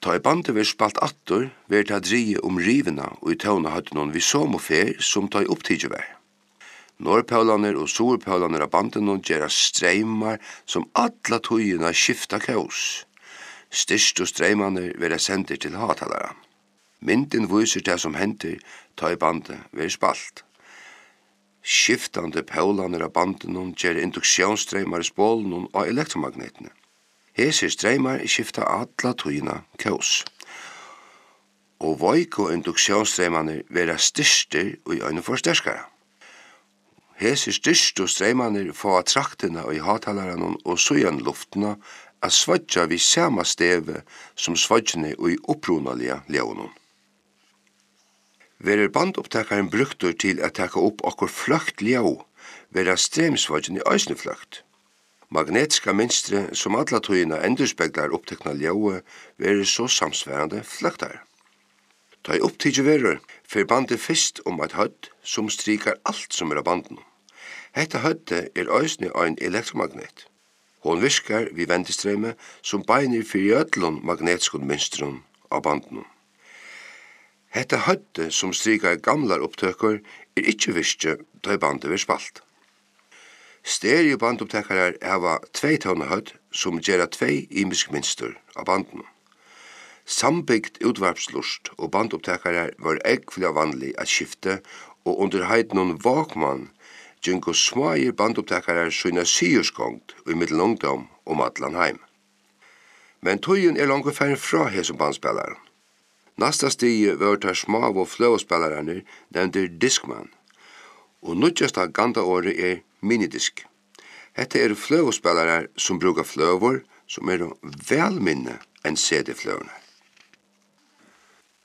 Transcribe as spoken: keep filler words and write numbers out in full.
Ta i bandet vi spalt attor, ver ta drige om rivena og i tåna hadde noen vi som og fer som ta i opptidje vær. Norrpaulaner og Sorpaulaner av bandet noen gjerra streimar som alla tøyina skifta kaos. Styrst og streimaner vera sender til hatalara. Mynden viser det som henter ta i bandet ver spalt. Skiftande paulaner av bandet noen gjerra induksjonsstreimar i spålen og elektromagnetene. Hese streimar skifta alla tøyina kaos. Og veik og induksjonsstreimane vera styrster og i øyne forsterskara. Hese styrst og streimane få av traktina og i hatalaran og søyan luftena a svadja vi sama steve som svadjene og i oppronalia leonon. Verer bandopptakaren bruktur til at taka opp okkur fløkt leo, vera streimsvadjene i øysne fløkt. Magnetiska minstre som alla tøyina endurspeglar opptekna ljóe verir så samsværande fløktar. Ta i opptidje verir, fer bandet fyrst om et hødd som strikar alt som er av banden. Hetta hødde er øysne ein elektromagnet. Hon virkar vi vendestreime som beinir fyrir öllun magnetiskun minstrun av banden. Hetta hødde som strikar gamlar opptøkur er ikkje virkje ta i bandet ver spalt. Stereobandoptakarar hava tvei tåna hødd som gjerra tvei imisk minstur av banden. Sambygd utvarpslust og bandoptakarar var eggfylja vanlig at skifte og under heitnon Walkman gjengo smair bandoptakarar syna syrskongd og i middel ungdom om atlan heim. Men tøyen er langt færre fra hesum bandspelaren. Nasta stige var tar smav og fløvspellarane nevndir Discman. Og nødjasta ganda året er minidisk. Hetta er fløvspelarar som brukar fløvor som er velminne enn C D-fløvene.